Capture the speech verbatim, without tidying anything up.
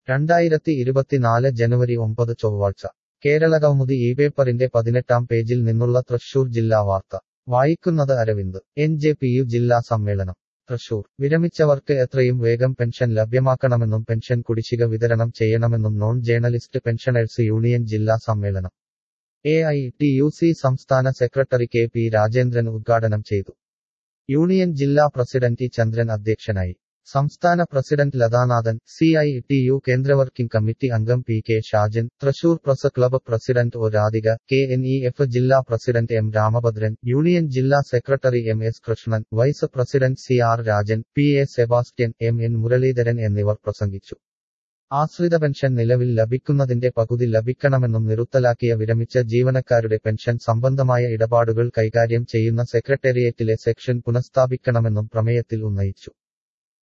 രണ്ടായിരത്തി ഇരുപത്തിനാല് ജനുവരി ഒമ്പത് ചൊവ്വാഴ്ച കേരളകൗമുദി ഈ പേപ്പറിന്റെ പതിനെട്ടാം പേജിൽ നിന്നുള്ള തൃശൂർ ജില്ലാ വാർത്ത വായിക്കുന്നത് Aravind. N J P U ജില്ലാ സമ്മേളനം തൃശൂർ. വിരമിച്ചവർക്ക് എത്രയും വേഗം പെൻഷൻ ലഭ്യമാക്കണമെന്നും പെൻഷൻ കുടിശ്ശിക വിതരണം ചെയ്യണമെന്നും നോൺ ജേർണലിസ്റ്റ് പെൻഷനേഴ്സ് യൂണിയൻ ജില്ലാ സമ്മേളനം A I T U C സംസ്ഥാന സെക്രട്ടറി കെ പി രാജേന്ദ്രൻ ഉദ്ഘാടനം ചെയ്തു. യൂണിയൻ ജില്ലാ പ്രസിഡന്റ് ഇ ചന്ദ്രൻ അധ്യക്ഷനായി. സംസ്ഥാന president Lathanathan, C I T U കേന്ദ്ര വർക്കിംഗ് കമ്മിറ്റി അംഗം P K Shajan, Thrissur press club president O Radhika, K N E F ജില്ലാ പ്രസിഡന്റ് എം രാമഭദ്രൻ, യൂണിയൻ ജില്ലാ secretary M S Krishnan, vice president C R Rajan, P A Sebastian, M N Muraleedharan എന്നിവർ പ്രസംഗിച്ചു. ആശ്രിത pension നിലവിൽ ലഭിക്കുന്നതിന്റെ പകുതി ലഭിക്കണമെന്നും നിറുത്തലാക്കിയ വിരമിച്ച ജീവനക്കാരുടെ പെൻഷൻ സംബന്ധമായ ഇടപാടുകൾ കൈകാര്യം ചെയ്യുന്ന സെക്രട്ടേറിയറ്റിലെ സെക്ഷൻ പുനഃസ്ഥാപിക്കണമെന്നും പ്രമേയത്തിൽ ഉന്നയിച്ചു.